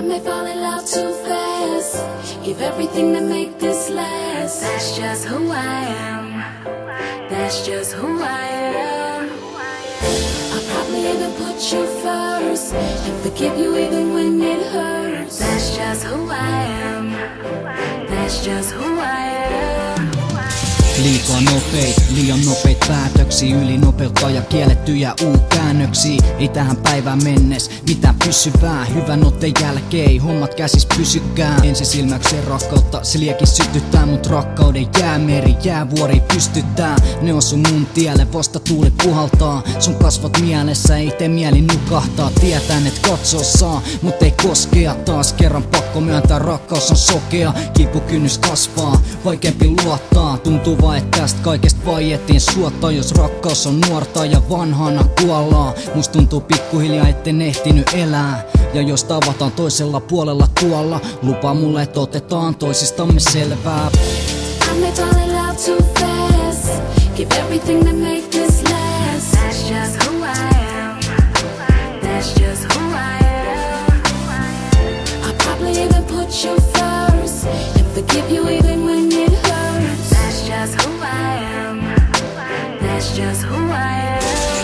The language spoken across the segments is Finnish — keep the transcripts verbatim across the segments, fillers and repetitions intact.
may fall in love too fast. Give everything to make this last. That's just who I am. That's just who I am. I'll probably even put you first and forgive you even when it hurts. That's just who I am. That's just who I am. Liikaa nopeit, liian nopeit päätöksiä, ylinopeutta ja kiellettyjä U-käännöksiä. Ei tähän päivään mennes mitään pysyvää, hyvän otteen jälkeen hommat käsis pysykään. Ensisilmäyksen rakkautta se liekin sytyttää, mut rakkauden jäämeri, jäävuori pystyttää. Ne osu mun tielle, vasta tuuli puhaltaa. Sun kasvot mielessä, ei tee mieli nukahtaa. Tietään et katsoo saa, mut ei koskea. Taas kerran pakko myöntää, rakkaus on sokea. Kipukynnys kasvaa, vaikeampi luottaa. Tuntuu vaan et tästä kaikesta vaiettiin suottaa. Jos rakkaus on nuorta ja vanhana kuollaan. Must tuntuu pikkuhiljaa etten ehtinyt elää. Ja jos tavataan toisella puolella tuolla, lupaa mulle et otetaan toisistamme selvää. I may fall in love too fast. Give everything to make this last. That's just who I am. That's just who I am. I'll probably even put you first and forgive you even when it hurts. That's just who I am. That's just who I am.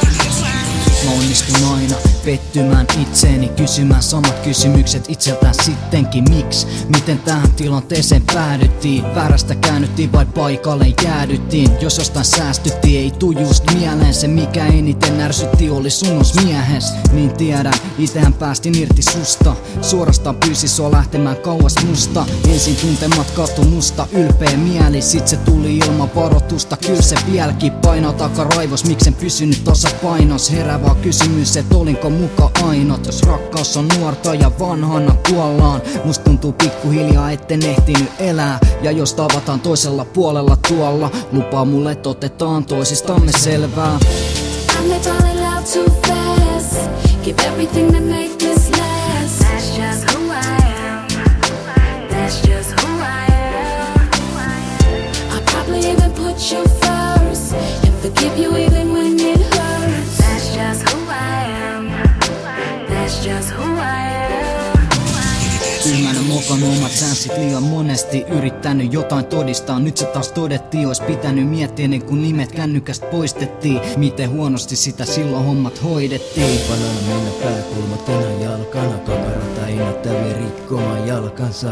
Mä onnistun aina pettymään itseeni, kysymään samat kysymykset itseltään sittenkin. Miks? Miten tähän tilanteeseen päädyttiin? Väärästä käännyttiin vai paikalle jäädyttiin? Jos jostain säästyttiin, ei tuu just mieleen. Se mikä eniten ärsytti oli sunnus miehes. Niin tiedän, itehän päästin irti susta. Suorastaan pyysi sua lähtemään kauas musta. Ensin tuntemat kattu musta ylpeä mieli. Sit se tuli ilman varoitusta, kyl se vieläkin painaa takaraivos. Miksen pysynyt tossa painos? Heräävä kysymys, et olinko muka ainut. Jos rakkaus on nuorta ja vanhana kuollaan, must tuntuu pikkuhiljaa etten ehtinyt elää. Ja jos tavataan toisella puolella tuolla, lupaa mulle et otetaan toisistamme selvää. I may fall in love too fast. Give everything to make this last. That's just who I am. That's just who I am. I'll probably even put you first and forgive you even when it hurts. That's just who I am. That's just who I am. Tyhmänä mokannut omat sänssit liian monesti. Yrittänyt jotain todistaa, nyt se taas todettiin. Ois pitänyt miettiä ennen kuin nimet kännykästä poistettiin. Miten huonosti sitä silloin hommat hoidettiin. Vanana mennä pääkulmat enää jalkana. Kakarata ennättäviä rikkomaan jalkansa.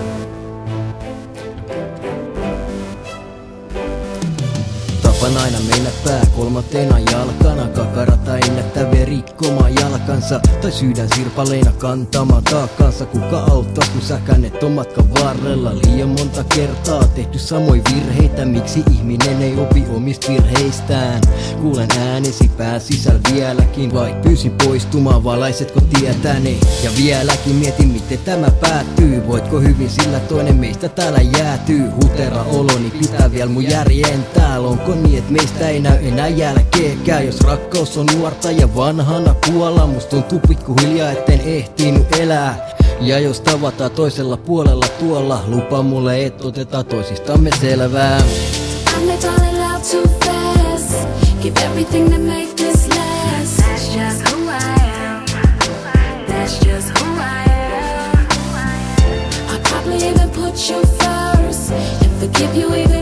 Tapan aina mennä pääkolmatena jalkana. Kakarata ennättäviä rikkomaan jalkansa. Tai syydän sirpaleina kantamaan taakkansa. Kuka auttaa kun sä kännet on matkan varrella. Liian monta kertaa tehty samoin virheitä. Miksi ihminen ei opi omista virheistään? Kuulen äänesi pää sisällä vieläkin. Vai pyysin poistumaan, valaisetko tietäni? Ja vieläkin mietin miten tämä päättyy. Voitko hyvin sillä toinen meistä täällä jäätyy? Hutera oloni pitää vielä mun järjen täällä. Onko niin et meistä ei näy enää jälkeekään? Jos rakkaus on nuorta ja vanhana kuolla, must tuntuu pikkuhiljaa etten ehtinyt elää. Ja jos tavataan toisella puolella tuolla, lupa mulle et otetaan toisistamme selvää. I may fall in love too fast. Give everything to make this last. That's just who I am. That's just who I am. I'll probably even put you first and forgive you even